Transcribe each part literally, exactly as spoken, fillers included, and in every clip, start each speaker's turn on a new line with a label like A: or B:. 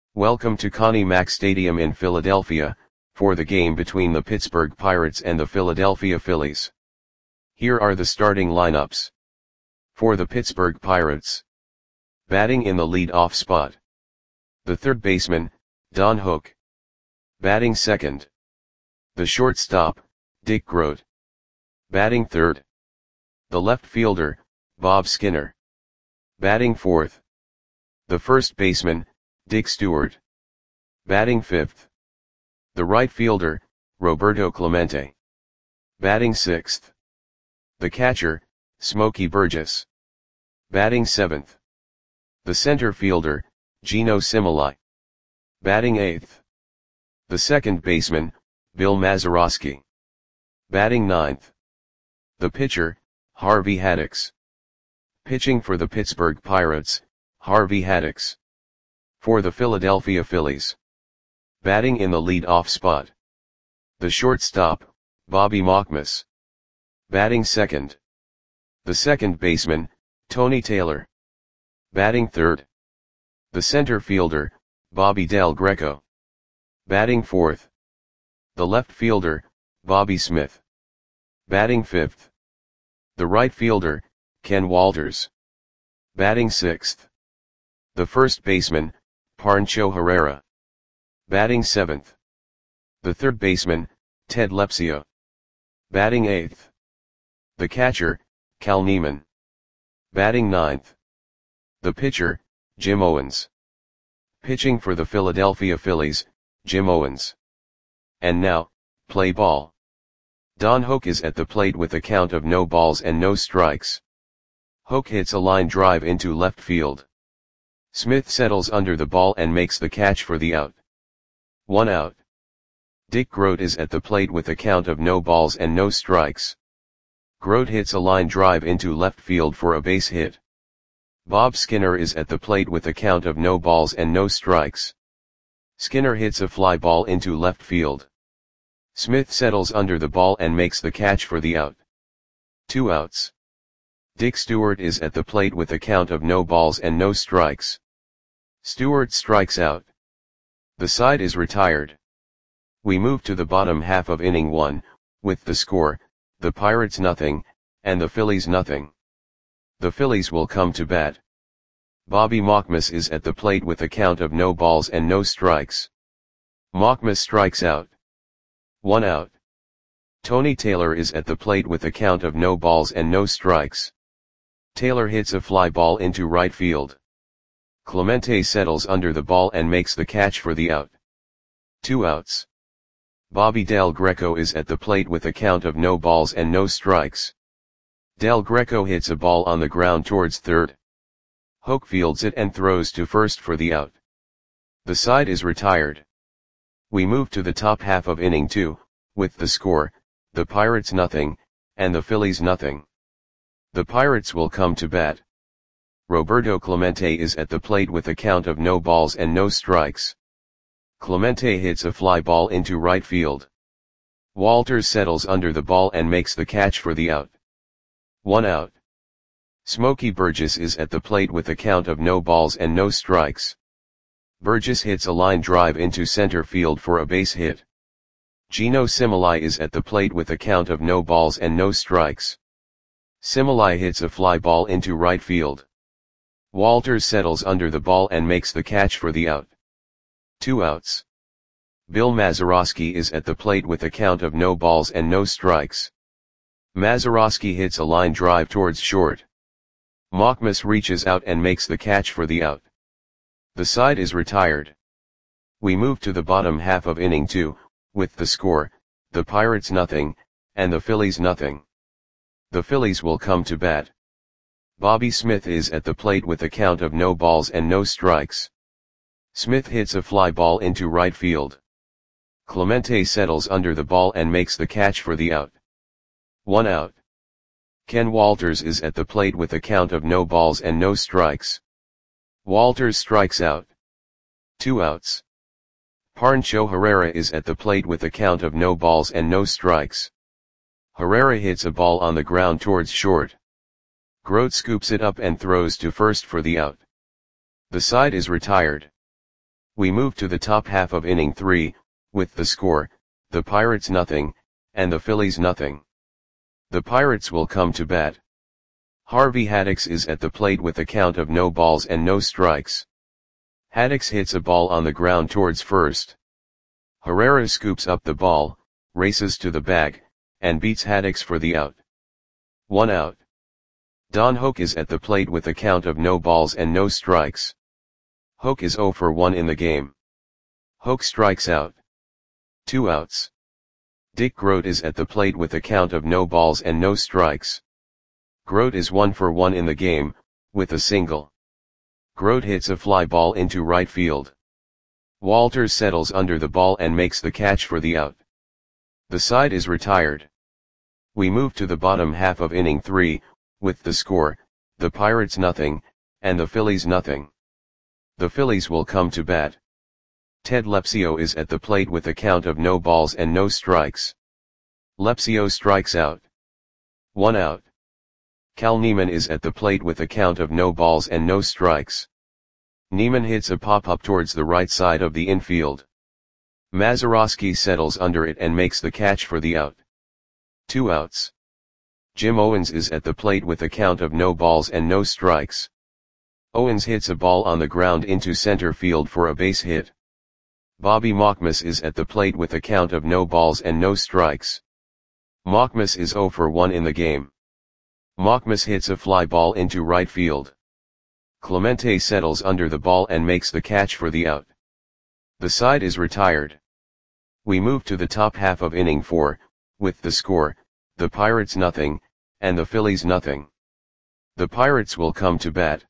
A: Welcome to Connie Mack Stadium in Philadelphia, for the game between the Pittsburgh Pirates and the Philadelphia Phillies. Here are the starting lineups. For the Pittsburgh Pirates. Batting in the lead-off spot. The third baseman, Don Hook. Batting second. The shortstop, Dick Groat. Batting third. The left fielder, Bob Skinner. Batting fourth. The first baseman, Dick Stewart. Batting fifth. The right fielder, Roberto Clemente. Batting sixth. The catcher, Smokey Burgess. Batting seventh. The center fielder, Geno Similai. Batting eighth. The second baseman, Bill Mazeroski. Batting ninth. The pitcher, Harvey Haddix. Pitching for the Pittsburgh Pirates, Harvey Haddix. For the Philadelphia Phillies. Batting in the lead-off spot. The shortstop, Bobby Mockmas. Batting second. The second baseman, Tony Taylor. Batting third. The center fielder, Bobby Del Greco. Batting fourth. The left fielder, Bobby Smith. Batting fifth. The right fielder, Ken Walters. Batting sixth. The first baseman, Pancho Herrera. Batting seventh. The third baseman, Ted Lepsio. Batting eighth. The catcher, Cal Neiman. Batting ninth. The pitcher, Jim Owens. Pitching for the Philadelphia Phillies, Jim Owens. And now, play ball. Don Hook is at the plate with a count of no balls and no strikes. Hook hits a line drive into left field. Smith settles under the ball and makes the catch for the out. One out. Dick Groat is at the plate with a count of no balls and no strikes. Groat hits a line drive into left field for a base hit. Bob Skinner is at the plate with a count of no balls and no strikes. Skinner hits a fly ball into left field. Smith settles under the ball and makes the catch for the out. Two outs. Dick Stewart is at the plate with a count of no balls and no strikes. Stewart strikes out. The side is retired. We move to the bottom half of inning one, with the score, the Pirates nothing, and the Phillies nothing. The Phillies will come to bat. Bobby Mockmas is at the plate with a count of no balls and no strikes. Mockmas strikes out. One out. Tony Taylor is at the plate with a count of no balls and no strikes. Taylor hits a fly ball into right field. Clemente settles under the ball and makes the catch for the out. Two outs. Bobby Del Greco is at the plate with a count of no balls and no strikes. Del Greco hits a ball on the ground towards third. Hook fields it and throws to first for the out. The side is retired. We move to the top half of inning two, with the score, the Pirates nothing, and the Phillies nothing. The Pirates will come to bat. Roberto Clemente is at the plate with a count of no balls and no strikes. Clemente hits a fly ball into right field. Walters settles under the ball and makes the catch for the out. One out. Smokey Burgess is at the plate with a count of no balls and no strikes. Burgess hits a line drive into center field for a base hit. Geno Similai is at the plate with a count of no balls and no strikes. Similai hits a fly ball into right field. Walters settles under the ball and makes the catch for the out. Two outs. Bill Mazeroski is at the plate with a count of no balls and no strikes. Mazeroski hits a line drive towards short. Mockmas reaches out and makes the catch for the out. The side is retired. We move to the bottom half of inning two, with the score, the Pirates nothing, and the Phillies nothing. The Phillies will come to bat. Bobby Smith is at the plate with a count of no balls and no strikes. Smith hits a fly ball into right field. Clemente settles under the ball and makes the catch for the out. One out. Ken Walters is at the plate with a count of no balls and no strikes. Walters strikes out. Two outs. Pancho Herrera is at the plate with a count of no balls and no strikes. Herrera hits a ball on the ground towards short. Groat scoops it up and throws to first for the out. The side is retired. We move to the top half of inning three, with the score, the Pirates nothing, and the Phillies nothing. The Pirates will come to bat. Harvey Haddix is at the plate with a count of no balls and no strikes. Haddix hits a ball on the ground towards first. Herrera scoops up the ball, races to the bag, and beats Haddix for the out. One out. Don Hoak is at the plate with a count of no balls and no strikes. Hoak is oh for one in the game. Hoak strikes out. Two outs. Dick Groat is at the plate with a count of no balls and no strikes. Groat is one for one in the game, with a single. Groat hits a fly ball into right field. Walters settles under the ball and makes the catch for the out. The side is retired. We move to the bottom half of inning three, with the score, the Pirates nothing, and the Phillies nothing. The Phillies will come to bat. Ted Lepsio is at the plate with a count of no balls and no strikes. Lepsio strikes out. One out. Cal Neiman is at the plate with a count of no balls and no strikes. Neiman hits a pop-up towards the right side of the infield. Mazeroski settles under it and makes the catch for the out. Two outs. Jim Owens is at the plate with a count of no balls and no strikes. Owens hits a ball on the ground into center field for a base hit. Bobby Mockmas is at the plate with a count of no balls and no strikes. Mockmas is oh for one in the game. Mockmas hits a fly ball into right field. Clemente settles under the ball and makes the catch for the out. The side is retired. We move to the top half of inning four, with the score, the Pirates nothing, and the Phillies nothing. The Pirates will come to bat.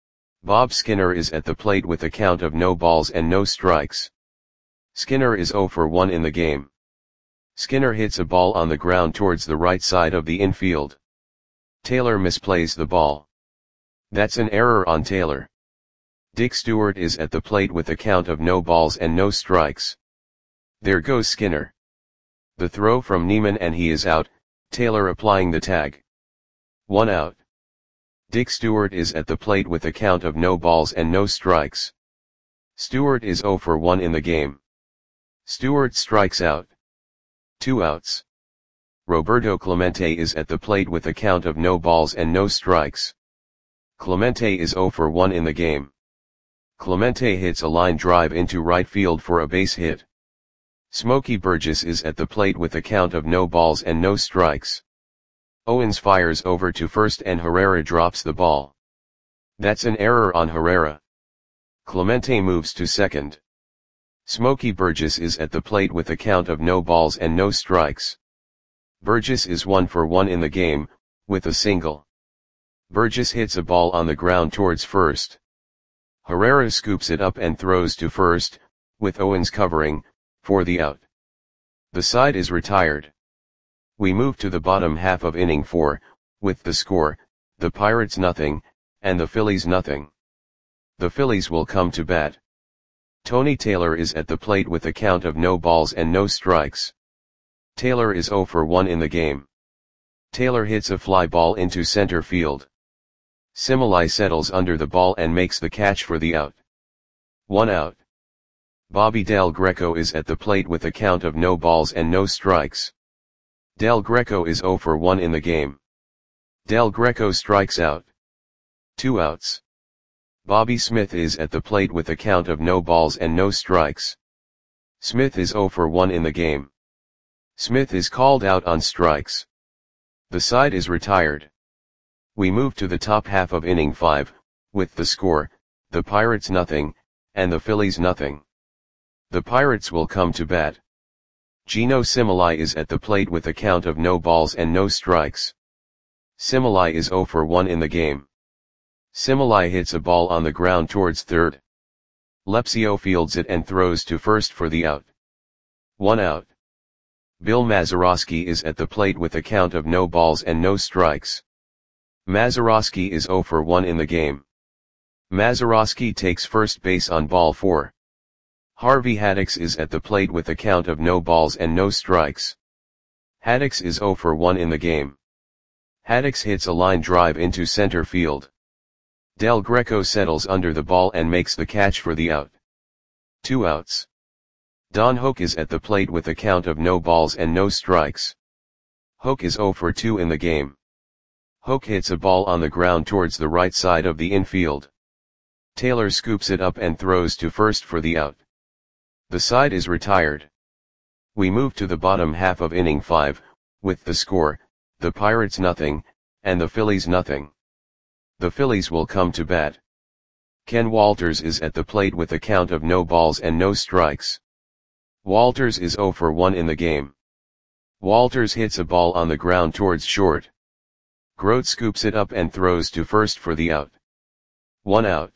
A: Bob Skinner is at the plate with a count of no balls and no strikes. Skinner is oh for one in the game. Skinner hits a ball on the ground towards the right side of the infield. Taylor misplays the ball. That's an error on Taylor. Dick Stewart is at the plate with a count of no balls and no strikes. There goes Skinner. The throw from Neiman and he is out, Taylor applying the tag. One out. Dick Stewart is at the plate with a count of no balls and no strikes. Stewart is oh for one in the game. Stewart strikes out. Two outs. Roberto Clemente is at the plate with a count of no balls and no strikes. Clemente is oh for one in the game. Clemente hits a line drive into right field for a base hit. Smokey Burgess is at the plate with a count of no balls and no strikes. Owens fires over to first and Herrera drops the ball. That's an error on Herrera. Clemente moves to second. Smokey Burgess is at the plate with a count of no balls and no strikes. Burgess is one for one in the game, with a single. Burgess hits a ball on the ground towards first. Herrera scoops it up and throws to first, with Owens covering, for the out. The side is retired. We move to the bottom half of inning four, with the score, the Pirates nothing, and the Phillies nothing. The Phillies will come to bat. Tony Taylor is at the plate with a count of no balls and no strikes. Taylor is oh for one in the game. Taylor hits a fly ball into center field. Similai settles under the ball and makes the catch for the out. One out. Bobby Del Greco is at the plate with a count of no balls and no strikes. Del Greco is oh for one in the game. Del Greco strikes out. Two outs. Bobby Smith is at the plate with a count of no balls and no strikes. Smith is oh for one in the game. Smith is called out on strikes. The side is retired. We move to the top half of inning five, with the score, the Pirates nothing, and the Phillies nothing. The Pirates will come to bat. Gino Similai is at the plate with a count of no balls and no strikes. Similai is oh for one in the game. Similai hits a ball on the ground towards third. Lepsio fields it and throws to first for the out. One out. Bill Mazeroski is at the plate with a count of no balls and no strikes. Mazeroski is oh for one in the game. Mazeroski takes first base on ball four. Harvey Haddix is at the plate with a count of no balls and no strikes. Haddix is oh for one in the game. Haddix hits a line drive into center field. Del Greco settles under the ball and makes the catch for the out. Two outs. Don Hoak is at the plate with a count of no balls and no strikes. Hoak is oh for two in the game. Hoak hits a ball on the ground towards the right side of the infield. Taylor scoops it up and throws to first for the out. The side is retired. We move to the bottom half of inning five, with the score, the Pirates nothing, and the Phillies nothing. The Phillies will come to bat. Ken Walters is at the plate with a count of no balls and no strikes. Walters is oh for one in the game. Walters hits a ball on the ground towards short. Grote scoops it up and throws to first for the out. One out.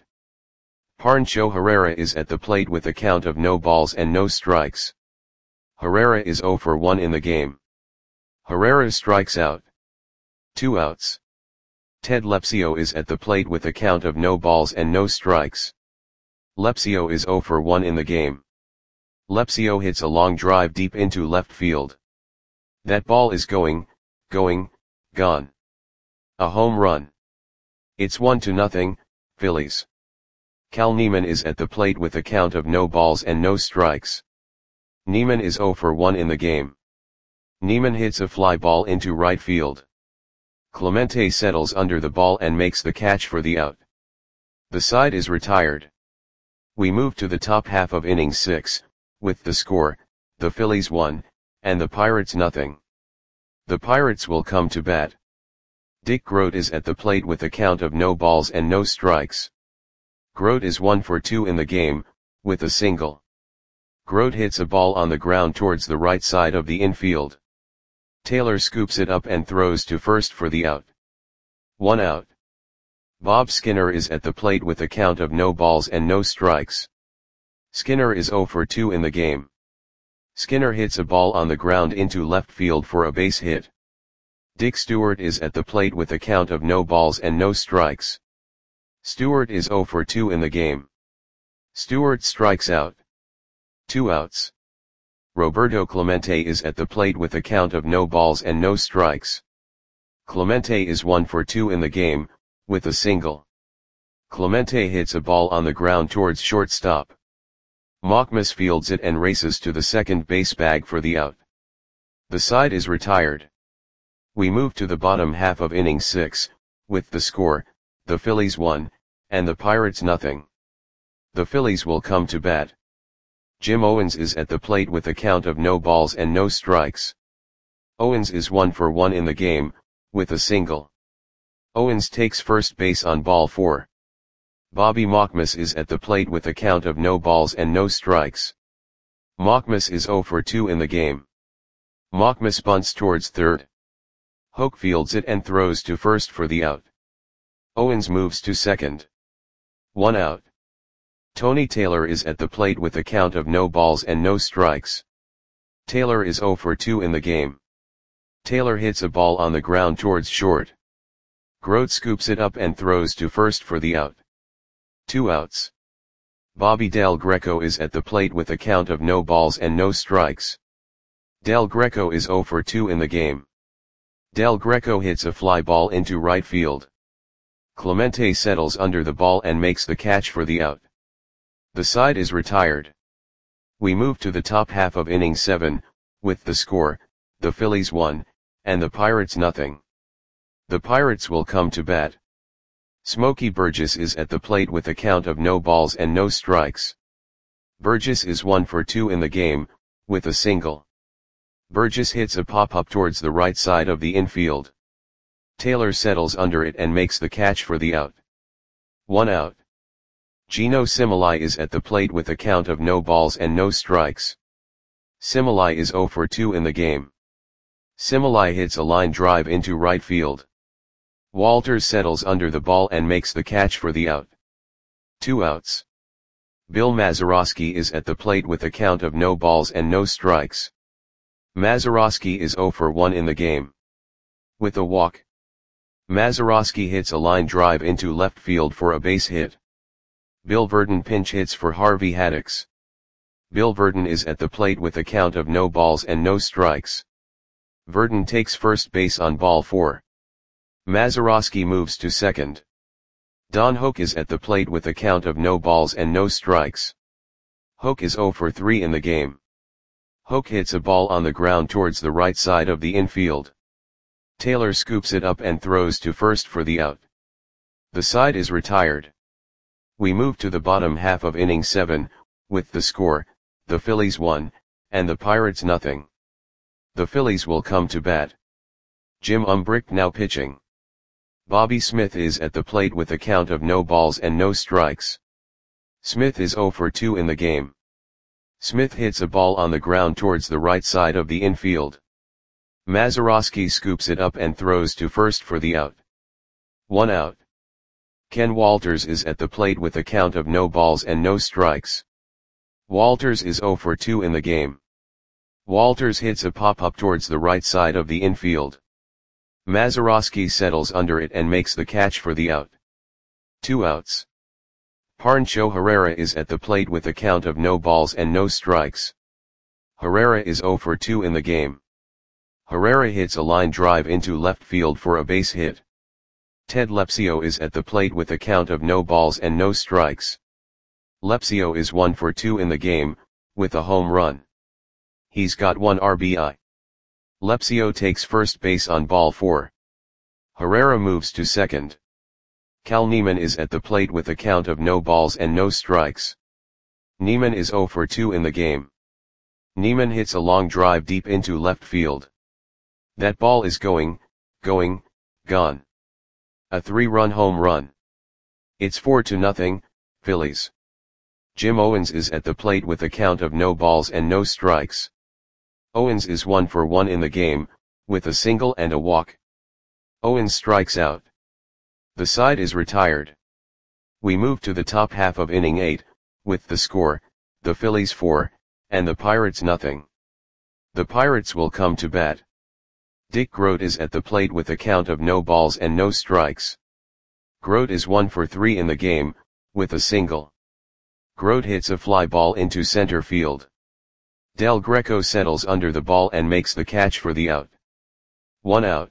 A: Pancho Herrera is at the plate with a count of no balls and no strikes. Herrera is oh for one in the game. Herrera strikes out. Two outs. Ted Lepsio is at the plate with a count of no balls and no strikes. Lepsio is oh for one in the game. Lepsio hits a long drive deep into left field. That ball is going, going, gone. A home run. It's one to nothing, Phillies. Cal Neiman is at the plate with a count of no balls and no strikes. Neiman is oh for one in the game. Neiman hits a fly ball into right field. Clemente settles under the ball and makes the catch for the out. The side is retired. We move to the top half of inning six, with the score, the Phillies one, and the Pirates nothing. The Pirates will come to bat. Dick Grote is at the plate with a count of no balls and no strikes. Grote is one for two in the game, with a single. Grote hits a ball on the ground towards the right side of the infield. Taylor scoops it up and throws to first for the out. One out. Bob Skinner is at the plate with a count of no balls and no strikes. Skinner is oh for two in the game. Skinner hits a ball on the ground into left field for a base hit. Dick Stewart is at the plate with a count of no balls and no strikes. Stewart is oh for two in the game. Stewart strikes out. Two outs. Roberto Clemente is at the plate with a count of no balls and no strikes. Clemente is one for two in the game, with a single. Clemente hits a ball on the ground towards shortstop. Machmas fields it and races to the second base bag for the out. The side is retired. We move to the bottom half of inning six, with the score, the Phillies one, and the Pirates nothing. The Phillies will come to bat. Jim Owens is at the plate with a count of no balls and no strikes. Owens is one for one in the game, with a single. Owens takes first base on ball four. Bobby Machmas is at the plate with a count of no balls and no strikes. Machmas is oh for two in the game. Machmas bunts towards third. Hoak fields it and throws to first for the out. Owens moves to second. One out. Tony Taylor is at the plate with a count of no balls and no strikes. Taylor is oh for two in the game. Taylor hits a ball on the ground towards short. Grote scoops it up and throws to first for the out. Two outs. Bobby Del Greco is at the plate with a count of no balls and no strikes. Del Greco is oh for two in the game. Del Greco hits a fly ball into right field. Clemente settles under the ball and makes the catch for the out. The side is retired. We move to the top half of inning seven, with the score, the Phillies one, and the Pirates nothing. The Pirates will come to bat. Smokey Burgess is at the plate with a count of no balls and no strikes. Burgess is one for two in the game, with a single. Burgess hits a pop-up towards the right side of the infield. Taylor settles under it and makes the catch for the out. One out. Gino Similai is at the plate with a count of no balls and no strikes. Similai is oh for two in the game. Similai hits a line drive into right field. Walters settles under the ball and makes the catch for the out. Two outs. Bill Mazeroski is at the plate with a count of no balls and no strikes. Mazeroski is oh for one in the game. With a walk. Mazeroski hits a line drive into left field for a base hit. Bill Verdon pinch hits for Harvey Haddix. Bill Verdon is at the plate with a count of no balls and no strikes. Verdon takes first base on ball four. Mazeroski moves to second. Don Hoak is at the plate with a count of no balls and no strikes. Hoke is zero for three in the game. Hoke hits a ball on the ground towards the right side of the infield. Taylor scoops it up and throws to first for the out. The side is retired. We move to the bottom half of inning seven, with the score, the Phillies one, and the Pirates nothing. The Phillies will come to bat. Jim Umbricht now pitching. Bobby Smith is at the plate with a count of no balls and no strikes. Smith is zero for two in the game. Smith hits a ball on the ground towards the right side of the infield. Mazeroski scoops it up and throws to first for the out. One out. Ken Walters is at the plate with a count of no balls and no strikes. Walters is zero for two in the game. Walters hits a pop-up towards the right side of the infield. Mazeroski settles under it and makes the catch for the out. Two outs. Pancho Herrera is at the plate with a count of no balls and no strikes. Herrera is zero for two in the game. Herrera hits a line drive into left field for a base hit. Ted Lepsio is at the plate with a count of no balls and no strikes. Lepsio is one for two in the game, with a home run. He's got one R B I. Lepsio takes first base on ball four. Herrera moves to second. Cal Neiman is at the plate with a count of no balls and no strikes. Neiman is zero for two in the game. Neiman hits a long drive deep into left field. That ball is going, going, gone. A three-run home run. It's four to nothing, Phillies. Jim Owens is at the plate with a count of no balls and no strikes. Owens is one for one in the game, with a single and a walk. Owens strikes out. The side is retired. We move to the top half of inning eight, with the score, the Phillies four, and the Pirates nothing. The Pirates will come to bat. Dick Groat is at the plate with a count of no balls and no strikes. Groat is one for three in the game, with a single. Groat hits a fly ball into center field. Del Greco settles under the ball and makes the catch for the out. One out.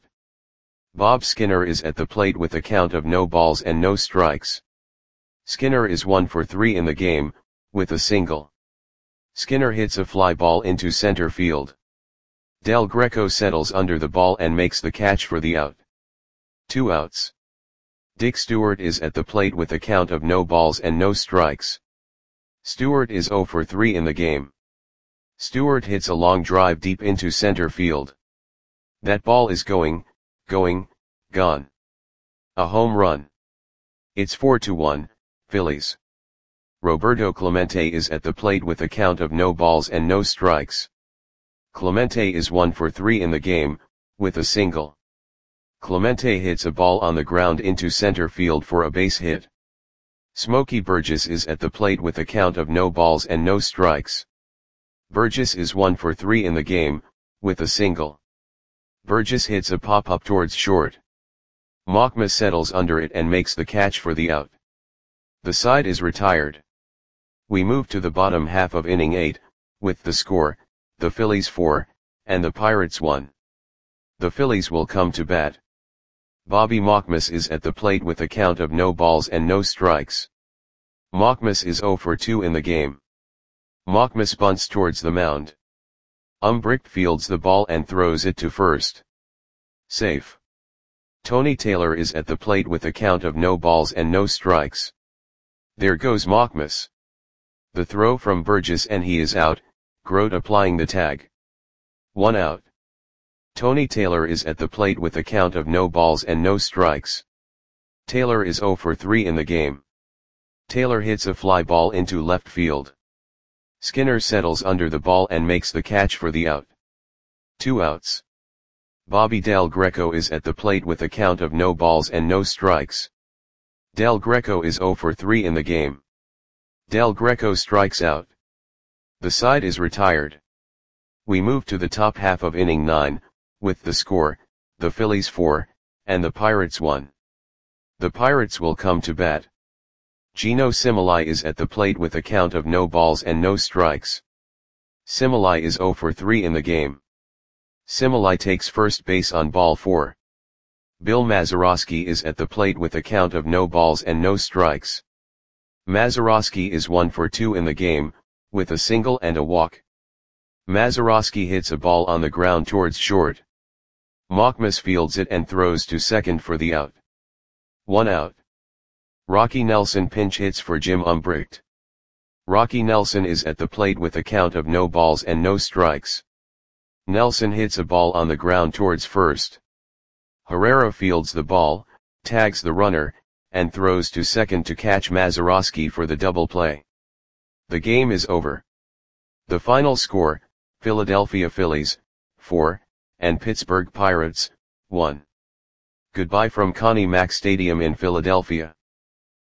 A: Bob Skinner is at the plate with a count of no balls and no strikes. Skinner is one for three in the game, with a single. Skinner hits a fly ball into center field. Del Greco settles under the ball and makes the catch for the out. Two outs. Dick Stewart is at the plate with a count of no balls and no strikes. Stewart is zero for three in the game. Stewart hits a long drive deep into center field. That ball is going, going, gone. A home run. It's four to one, Phillies. Roberto Clemente is at the plate with a count of no balls and no strikes. Clemente is one for three in the game, with a single. Clemente hits a ball on the ground into center field for a base hit. Smokey Burgess is at the plate with a count of no balls and no strikes. Burgess is one for three in the game, with a single. Burgess hits a pop-up towards short. Machma settles under it and makes the catch for the out. The side is retired. We move to the bottom half of inning eight, with the score, the Phillies four, and the Pirates one. The Phillies will come to bat. Bobby Machmas is at the plate with a count of no balls and no strikes. Machmas is zero for two in the game. Machmas bunts towards the mound. Umbricht fields the ball and throws it to first. Safe. Tony Taylor is at the plate with a count of no balls and no strikes. There goes Machmas. The throw from Burgess and he is out, Groat applying the tag. One out. Tony Taylor is at the plate with a count of no balls and no strikes. Taylor is zero for three in the game. Taylor hits a fly ball into left field. Skinner settles under the ball and makes the catch for the out. Two outs. Bobby Del Greco is at the plate with a count of no balls and no strikes. Del Greco is zero for three in the game. Del Greco strikes out. The side is retired. We move to the top half of inning nine, with the score, the Phillies four, and the Pirates one. The Pirates will come to bat. Gino Similai is at the plate with a count of no balls and no strikes. Similai is zero for three in the game. Similai takes first base on ball four. Bill Mazeroski is at the plate with a count of no balls and no strikes. Mazeroski is one for two in the game, with a single and a walk. Mazeroski hits a ball on the ground towards short. Machmas fields it and throws to second for the out. One out. Rocky Nelson pinch hits for Jim Umbricht. Rocky Nelson is at the plate with a count of no balls and no strikes. Nelson hits a ball on the ground towards first. Herrera fields the ball, tags the runner, and throws to second to catch Mazeroski for the double play. The game is over. The final score, Philadelphia Phillies, four, and Pittsburgh Pirates, one. Goodbye from Connie Mack Stadium in Philadelphia.